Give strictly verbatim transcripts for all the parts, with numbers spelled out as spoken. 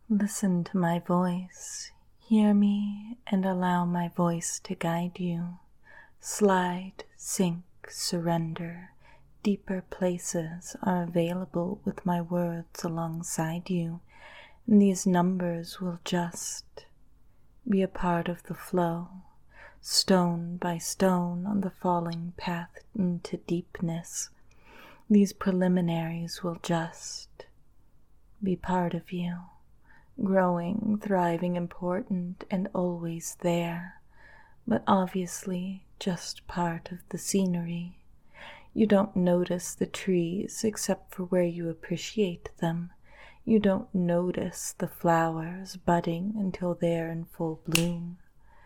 Listen to my voice. Hear me and allow my voice to guide you. Slide, sink, surrender. Deeper places are available with my words alongside you, and these numbers will just be a part of the flow, stone by stone on the falling path into deepness. These preliminaries will just be part of you. Growing, thriving, important, and always there, but obviously just part of the scenery. You don't notice the trees except for where you appreciate them. You don't notice the flowers budding until they're in full bloom.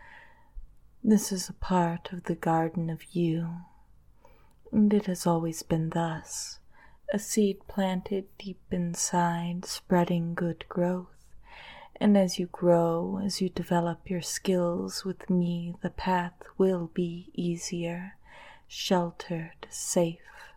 This is a part of the garden of you, and it has always been thus, a seed planted deep inside, spreading good growth. And as you grow, as you develop your skills with me, the path will be easier, sheltered, safe.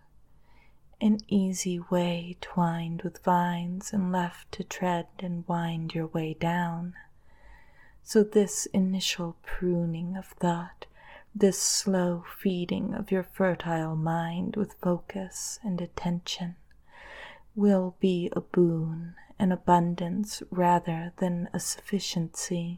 An easy way twined with vines and left to tread and wind your way down. So this initial pruning of thought, this slow feeding of your fertile mind with focus and attention, will be a boon, an abundance rather than a sufficiency.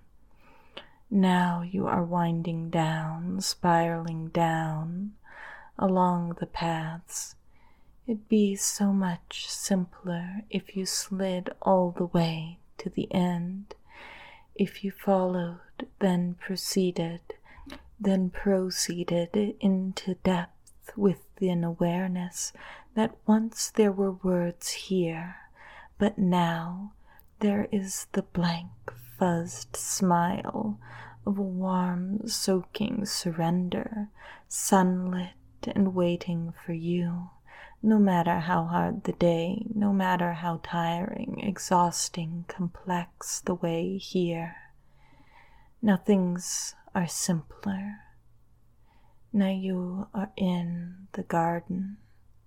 Now you are winding down, spiraling down along the paths. It'd be so much simpler if you slid all the way to the end, if you followed, then proceeded, then proceeded into depth within awareness that once there were words here, but now there is the blank, fuzzed smile of a warm, soaking surrender, sunlit and waiting for you, no matter how hard the day, no matter how tiring, exhausting, complex the way here. Now things are simpler. Now you are in the garden.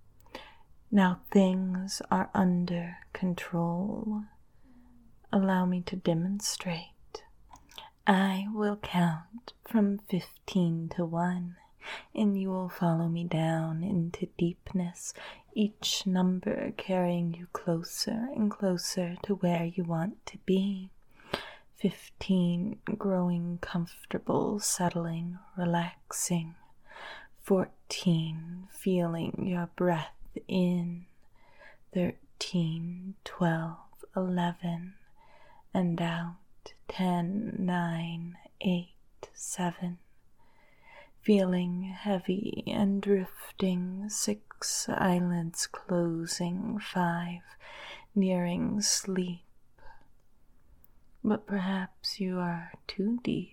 Now things are under control. Allow me to demonstrate. I will count from fifteen to one, and you will follow me down into deepness, each number carrying you closer and closer to where you want to be. Fifteen, growing comfortable, settling, relaxing. Fourteen, feeling your breath in. Thirteen, twelve, eleven, and out. Ten, nine, eight, seven. Feeling heavy and drifting. Six, eyelids closing. Five, nearing sleep. But perhaps you are too deep.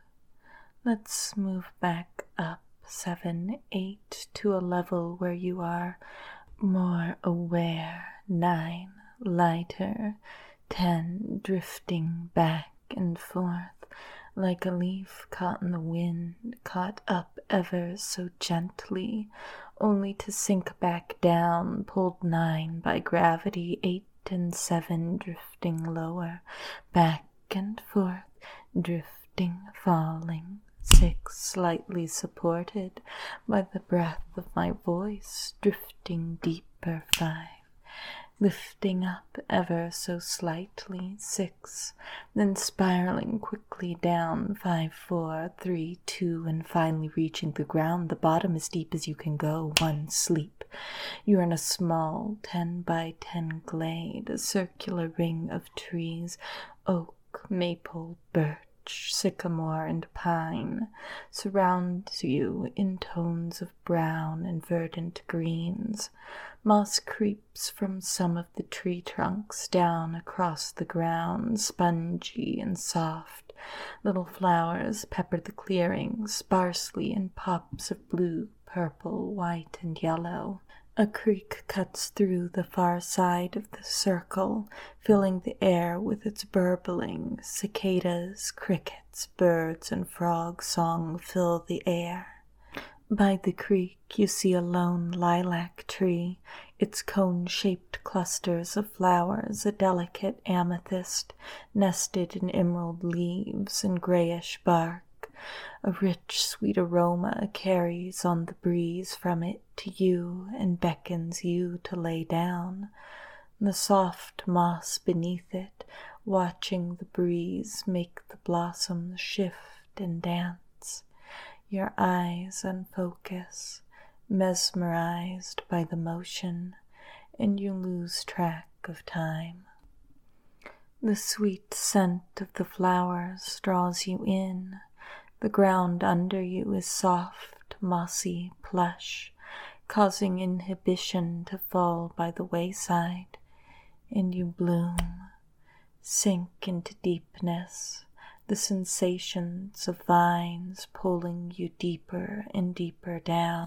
Let's move back up. Seven, eight, to a level where you are more aware. Nine, lighter. Ten, drifting back and forth like a leaf caught in the wind, caught up ever so gently, only to sink back down, pulled nine by gravity. Eight and seven, drifting lower, back and forth, drifting, falling. Six, slightly supported by the breath of my voice, drifting deeper. Five, lifting up ever so slightly. Six, then spiraling quickly down. Five, four, three, two, and finally reaching the ground. The bottom as deep as you can go. One, sleep. You're in a small ten by ten glade, a circular ring of trees, oak, maple, birch, sycamore, and pine surrounds you in tones of brown and verdant greens. Moss creeps from some of the tree trunks down across the ground, spongy and soft. Little flowers pepper the clearing, sparsely in pops of blue, purple, white, and yellow. A creek cuts through the far side of the circle, filling the air with its burbling. Cicadas, crickets, birds, and frog song fill the air. By the creek you see a lone lilac tree, its cone-shaped clusters of flowers a delicate amethyst, nested in emerald leaves and grayish bark. A rich, sweet aroma carries on the breeze from it to you and beckons you to lay down. The soft moss beneath it, watching the breeze make the blossoms shift and dance. Your eyes unfocus, mesmerized by the motion, and you lose track of time. The sweet scent of the flowers draws you in. The ground under you is soft, mossy plush, causing inhibition to fall by the wayside, and you bloom, sink into deepness, the sensations of vines pulling you deeper and deeper down.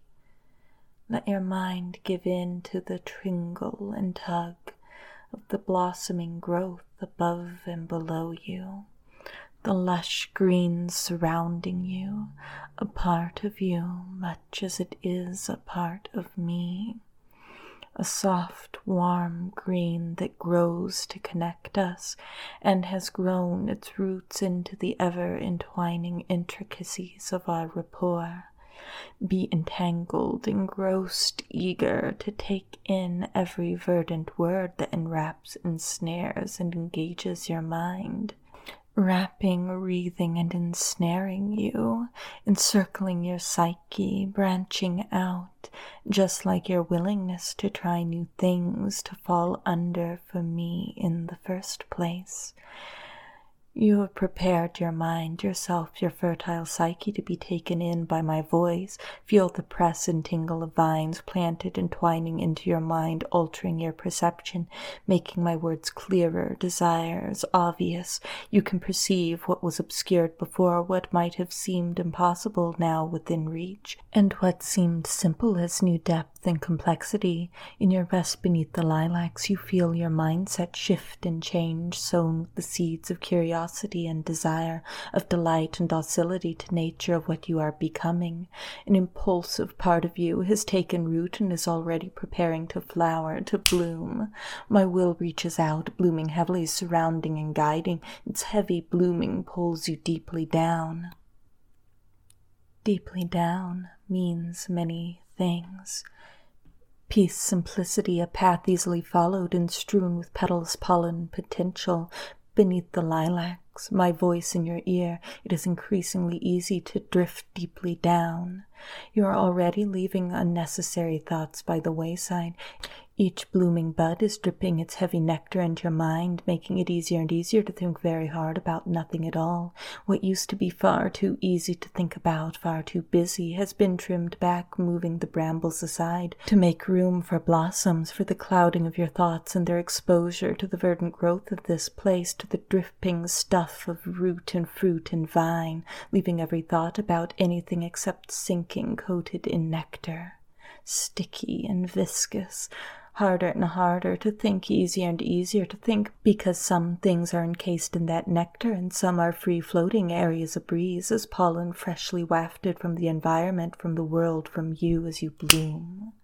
Let your mind give in to the tingle and tug of the blossoming growth above and below you, the lush greens surrounding you, a part of you much as it is a part of me. A soft, warm green that grows to connect us and has grown its roots into the ever-entwining intricacies of our rapport. Be entangled, engrossed, eager to take in every verdant word that enwraps, ensnares, and engages your mind. Wrapping, wreathing, and ensnaring you, encircling your psyche, branching out, just like your willingness to try new things to fall under for me in the first place. You have prepared your mind, yourself, your fertile psyche to be taken in by my voice. Feel the press and tingle of vines planted and twining into your mind, altering your perception, making my words clearer, desires obvious. You can perceive what was obscured before, what might have seemed impossible now within reach, and what seemed simple as new depth and complexity. In your rest beneath the lilacs, you feel your mindset shift and change, sown with the seeds of curiosity and desire, of delight and docility to nature, of what you are becoming. An impulsive part of you has taken root and is already preparing to flower, to bloom. My will reaches out, blooming heavily, surrounding and guiding. Its heavy blooming pulls you deeply down. Deeply down means many things. Peace, simplicity, a path easily followed and strewn with petals, pollen, potential. Beneath the lilacs, my voice in your ear, it is increasingly easy to drift deeply down. You are already leaving unnecessary thoughts by the wayside. Each blooming bud is dripping its heavy nectar into your mind, making it easier and easier to think very hard about nothing at all. What used to be far too easy to think about, far too busy, has been trimmed back, moving the brambles aside to make room for blossoms, for the clouding of your thoughts and their exposure to the verdant growth of this place, to the dripping stuff of root and fruit and vine, leaving every thought about anything except sinking, coated in nectar, sticky and viscous. Harder and harder to think, easier and easier to think, because some things are encased in that nectar and some are free-floating areas of breeze as pollen freshly wafted from the environment, from the world, from you as you bloom.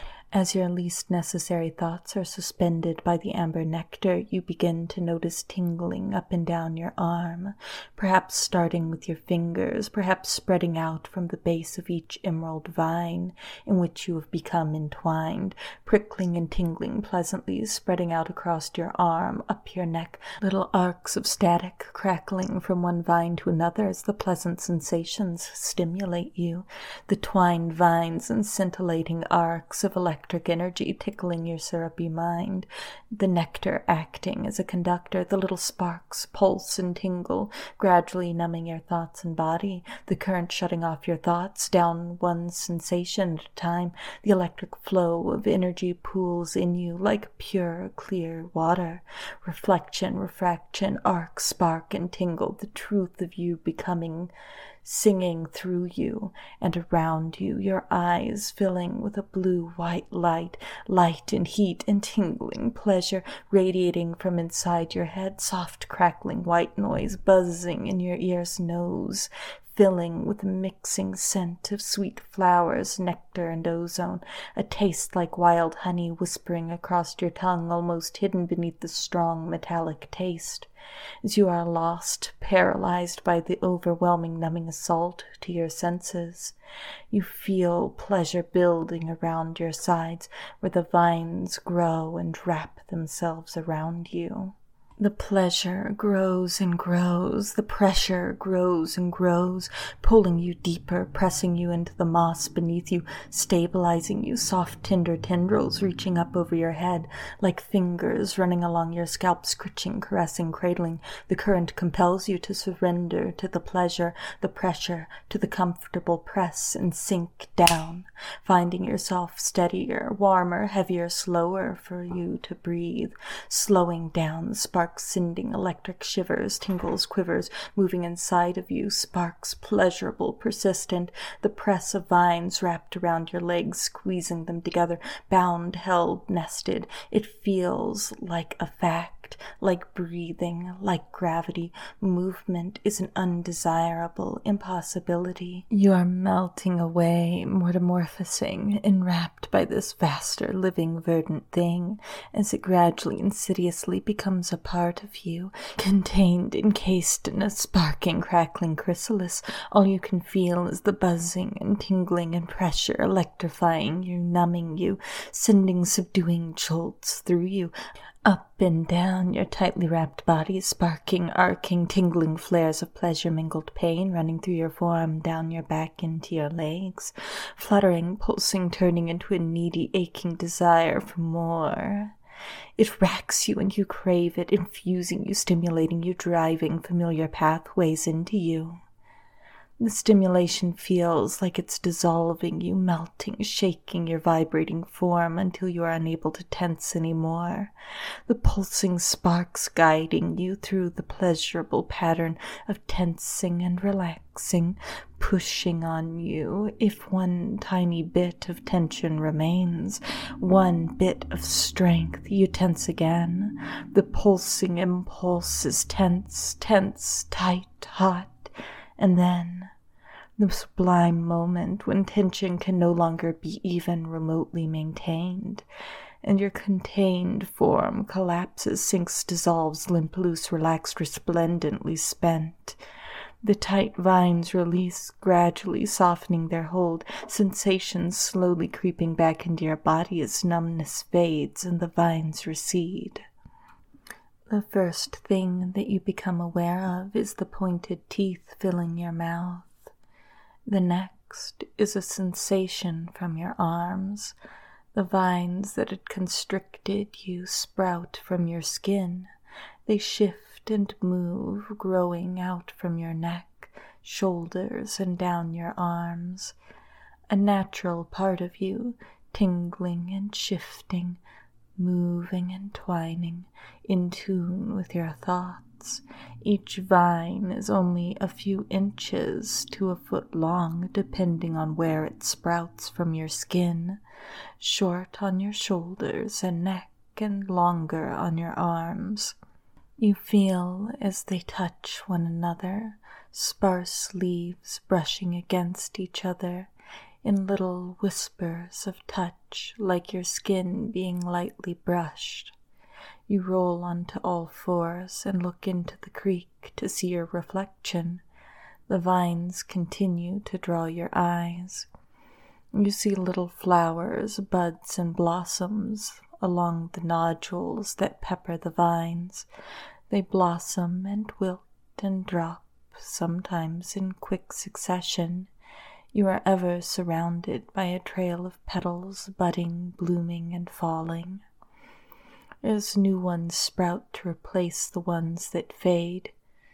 As your least necessary thoughts are suspended by the amber nectar, you begin to notice tingling up and down your arm, perhaps starting with your fingers, perhaps spreading out from the base of each emerald vine in which you have become entwined, prickling and tingling pleasantly, spreading out across your arm, up your neck, little arcs of static crackling from one vine to another as the pleasant sensations stimulate you, the twined vines and scintillating arcs of electric electric energy tickling your syrupy mind, the nectar acting as a conductor, the little sparks pulse and tingle, gradually numbing your thoughts and body, the current shutting off your thoughts, down one sensation at a time, the electric flow of energy pools in you like pure, clear water, reflection, refraction, arc, spark, and tingle, the truth of you becoming, singing through you and around you, your eyes filling with a blue-white light, light and heat and tingling pleasure radiating from inside your head, soft crackling white noise buzzing in your ear's nose, filling with a mixing scent of sweet flowers, nectar, and ozone, a taste like wild honey whispering across your tongue, almost hidden beneath the strong metallic taste. As you are lost, paralyzed by the overwhelming numbing assault to your senses, you feel pleasure building around your sides where the vines grow and wrap themselves around you. The pleasure grows and grows, the pressure grows and grows, pulling you deeper, pressing you into the moss beneath you, stabilizing you, soft tender tendrils reaching up over your head, like fingers running along your scalp, scritching, caressing, cradling. The current compels you to surrender to the pleasure, the pressure, to the comfortable press and sink down, finding yourself steadier, warmer, heavier, slower for you to breathe, slowing down, spark sending electric shivers, tingles, quivers, moving inside of you, sparks, pleasurable, persistent, the press of vines wrapped around your legs, squeezing them together, bound, held, nested. It feels like a fact, like breathing, like gravity. Movement is an undesirable impossibility. You are melting away, metamorphosing, enwrapped by this vaster, living, verdant thing, as it gradually, insidiously becomes a part of you, contained, encased in a sparking, crackling chrysalis. All you can feel is the buzzing and tingling and pressure, electrifying you, numbing you, sending subduing jolts through you, up and down your tightly wrapped body, sparking, arcing, tingling flares of pleasure-mingled pain running through your forearm, down your back, into your legs, fluttering, pulsing, turning into a needy, aching desire for more. It racks you and you crave it, infusing you, stimulating you, driving familiar pathways into you. The stimulation feels like it's dissolving you, melting, shaking your vibrating form until you are unable to tense anymore. The pulsing sparks guiding you through the pleasurable pattern of tensing and relaxing, pushing on you. If one tiny bit of tension remains, one bit of strength, you tense again. The pulsing impulse is tense, tense, tight, hot. And then, the sublime moment when tension can no longer be even remotely maintained, and your contained form collapses, sinks, dissolves, limp, loose, relaxed, resplendently spent. The tight vines release, gradually softening their hold, sensations slowly creeping back into your body as numbness fades and the vines recede. The first thing that you become aware of is the pointed teeth filling your mouth. The next is a sensation from your arms. The vines that had constricted you sprout from your skin. They shift and move, growing out from your neck, shoulders, and down your arms. A natural part of you, tingling and shifting, moving and twining, in tune with your thoughts. Each vine is only a few inches to a foot long, depending on where it sprouts from your skin, short on your shoulders and neck and longer on your arms. You feel as they touch one another, sparse leaves brushing against each other, in little whispers of touch, like your skin being lightly brushed. You roll onto all fours and look into the creek to see your reflection. The vines continue to draw your eyes. You see little flowers, buds, and blossoms along the nodules that pepper the vines. They blossom and wilt and drop, sometimes in quick succession. You are ever surrounded by a trail of petals, budding, blooming, and falling. As new ones sprout to replace the ones that fade,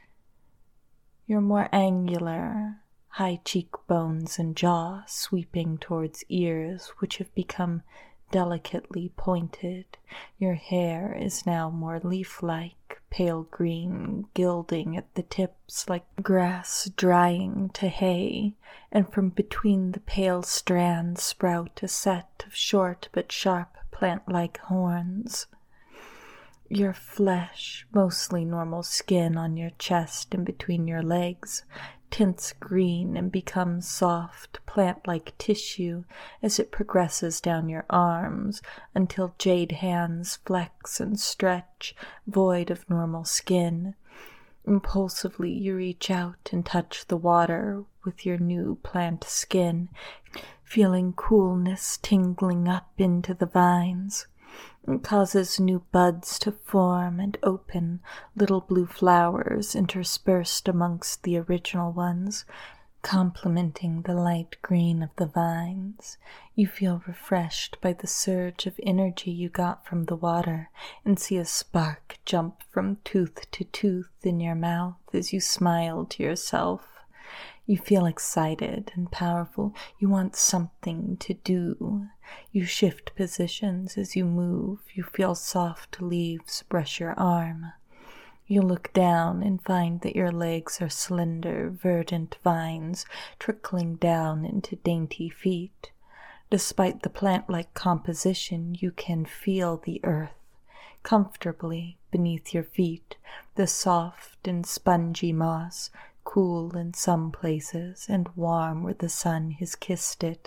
your more angular, high cheekbones and jaw sweeping towards ears which have become delicately pointed. Your hair is now more leaf-like, pale green, gilding at the tips like grass drying to hay, and from between the pale strands sprout a set of short but sharp plant-like horns. Your flesh, mostly normal skin on your chest and between your legs, tints green and becomes soft, plant-like tissue as it progresses down your arms until jade hands flex and stretch, void of normal skin. Impulsively, you reach out and touch the water with your new plant skin, feeling coolness tingling up into the vines. It causes new buds to form and open, little blue flowers interspersed amongst the original ones, complementing the light green of the vines. You feel refreshed by the surge of energy you got from the water and see a spark jump from tooth to tooth in your mouth as you smile to yourself. You feel excited and powerful. You want something to do. You shift positions as you move. You feel soft leaves brush your arm. You look down and find that your legs are slender, verdant vines trickling down into dainty feet. Despite the plant-like composition, you can feel the earth comfortably beneath your feet, the soft and spongy moss, cool in some places and warm where the sun has kissed it.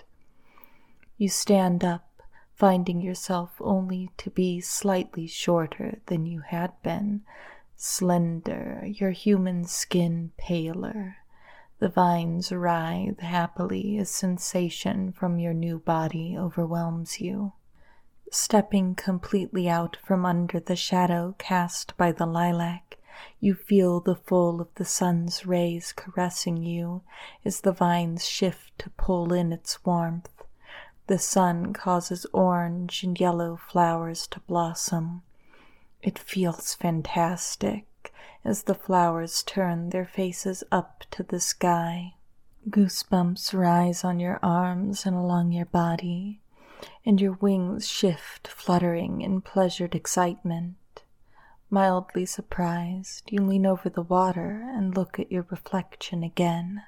You stand up, finding yourself only to be slightly shorter than you had been, slender, your human skin paler. The vines writhe happily as sensation from your new body overwhelms you. Stepping completely out from under the shadow cast by the lilac, you feel the full of the sun's rays caressing you as the vines shift to pull in its warmth. The sun causes orange and yellow flowers to blossom. It feels fantastic as the flowers turn their faces up to the sky. Goosebumps rise on your arms and along your body, and your wings shift, fluttering in pleasured excitement. Mildly surprised, you lean over the water and look at your reflection again.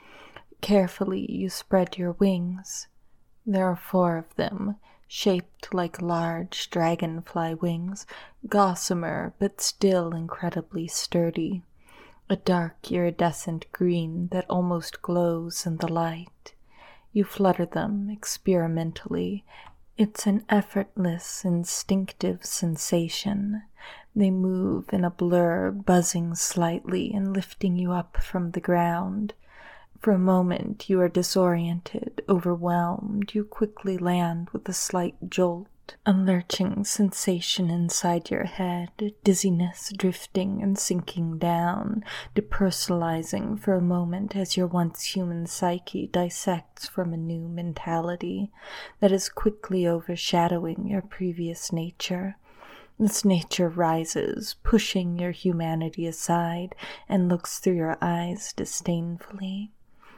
Carefully, you spread your wings. There are four of them, shaped like large dragonfly wings, gossamer but still incredibly sturdy, a dark iridescent green that almost glows in the light. You flutter them experimentally. It's an effortless, instinctive sensation. They move in a blur, buzzing slightly and lifting you up from the ground. For a moment you are disoriented, overwhelmed. You quickly land with a slight jolt, a lurching sensation inside your head, dizziness drifting and sinking down, depersonalizing for a moment as your once human psyche dissects from a new mentality that is quickly overshadowing your previous nature. This nature rises, pushing your humanity aside, and looks through your eyes disdainfully.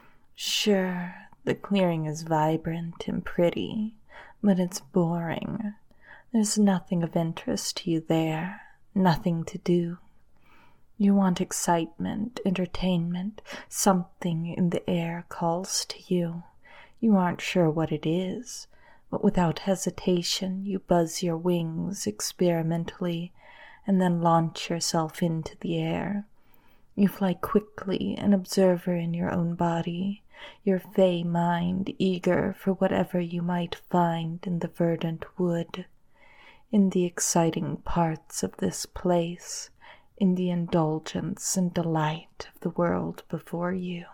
Sure, the clearing is vibrant and pretty, but it's boring. There's nothing of interest to you there, nothing to do. You want excitement, entertainment, something in the air calls to you. You aren't sure what it is, but without hesitation you buzz your wings experimentally and then launch yourself into the air. You fly quickly, an observer in your own body, your fey mind eager for whatever you might find in the verdant wood, in the exciting parts of this place, in the indulgence and delight of the world before you.